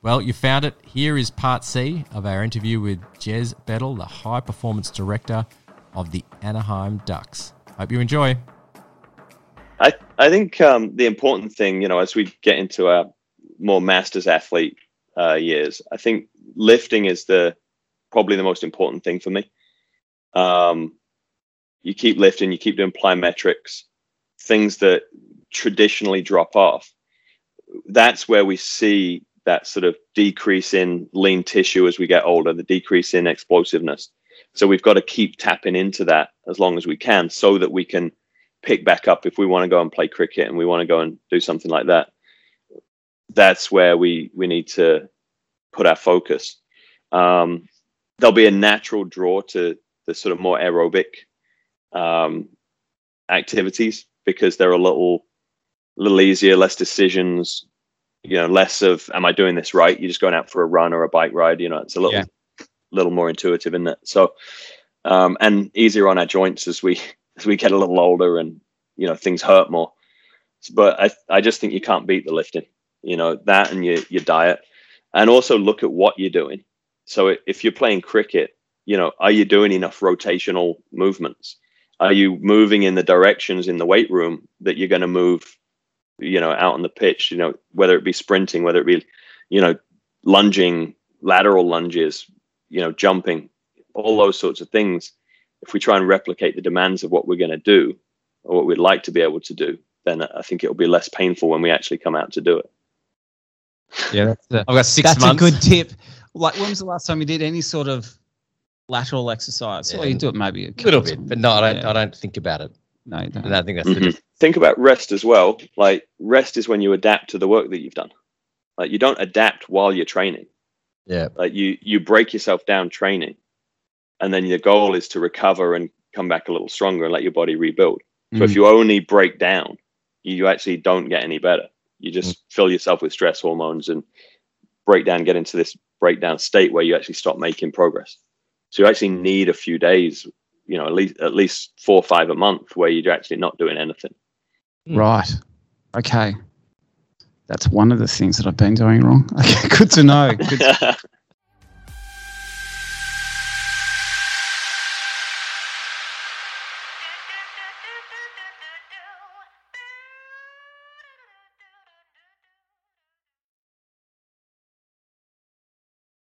Well, you found it. Here is part C of our interview with Jez Bettel, the High Performance Director of the Anaheim Ducks. Hope you enjoy. I think the important thing, as we get into our more masters athlete years, I think lifting is probably the most important thing for me. You keep lifting, you keep doing plyometrics, things that traditionally drop off. That's where we see that sort of decrease in lean tissue as we get older, the decrease in explosiveness. So we've got to keep tapping into that as long as we can so that we can pick back up if we want to go and play cricket and we want to go and do something like that. That's where we need to put our focus. There'll be a natural draw to the sort of more aerobic activities because they're a little easier, less decisions, less of, am I doing this right? You're just going out for a run or a bike ride. It's a little more intuitive, isn't it? So, and easier on our joints as we get a little older and, things hurt more. But I just think you can't beat the lifting, that and your diet, and also look at what you're doing. So if you're playing cricket, are you doing enough rotational movements? Are you moving in the directions in the weight room that you're going to move, out on the pitch, whether it be sprinting, whether it be, lunging, lateral lunges, jumping, all those sorts of things. If we try and replicate the demands of what we're going to do or what we'd like to be able to do, then I think it'll be less painful when we actually come out to do it. Yeah, I've got 6 months. That's a good tip. Like, when was the last time you did any sort of lateral exercise? Well, you do it maybe a little bit, but no, I don't think about it. No, you don't. And I think that's the difference. Think about rest as well. Like, rest is when you adapt to the work that you've done. Like, you don't adapt while you're training. Yeah. Like, you break yourself down training, and then your goal is to recover and come back a little stronger and let your body rebuild. So if you only break down, you actually don't get any better. You just fill yourself with stress hormones and get into this breakdown state where you actually stop making progress. So you actually need a few days, at least 4 or 5 a month where you're actually not doing anything. Right. Okay. That's one of the things that I've been doing wrong. Okay, good to know.